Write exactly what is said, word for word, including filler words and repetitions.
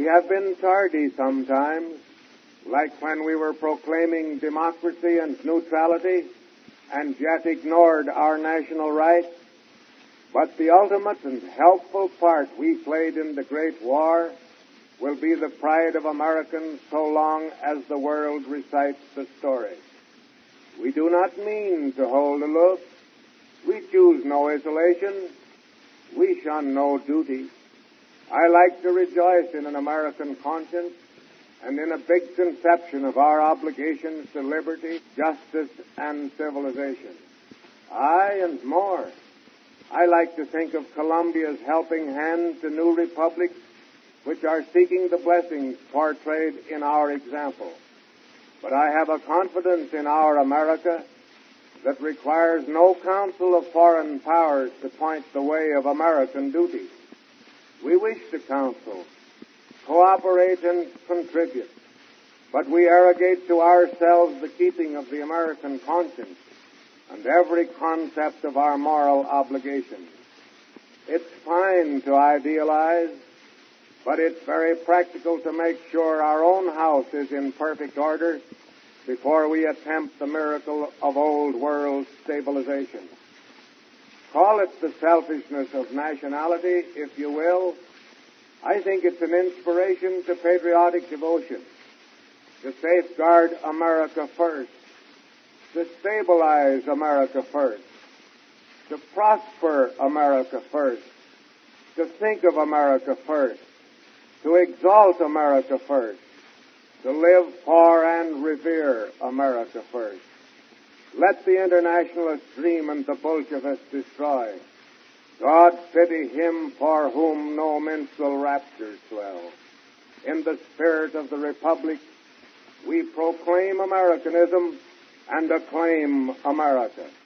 We have been tardy sometimes, like when we were proclaiming democracy and neutrality and yet ignored our national rights. But the ultimate and helpful part we played in the Great War will be the pride of Americans so long as the world recites the story. We do not mean to hold aloof. We choose no isolation. We shun no duty. I like to rejoice in an American conscience and in a big conception of our obligations to liberty, justice, and civilization. Aye, and more. I like to think of Columbia's helping hand to new republics which are seeking the blessings portrayed in our example. But I have a confidence in our America that requires no counsel of foreign powers to point the way of American duty. We wish to counsel, cooperate, and contribute, but we arrogate to ourselves the keeping of the American conscience and every concept of our moral obligations. It's fine to idealize, but it's very practical to make sure our own house is in perfect order before we attempt the miracle of old world stabilization. Call it the selfishness of nationality, if you will. I think it's an inspiration to patriotic devotion, to safeguard America first, to stabilize America first, to prosper America first, to think of America first, to exalt America first, to live for and revere America first. Let the internationalist dream and the Bolshevists destroy. God pity him for whom no minstrel raptures swell. In the spirit of the Republic, we proclaim Americanism and acclaim America.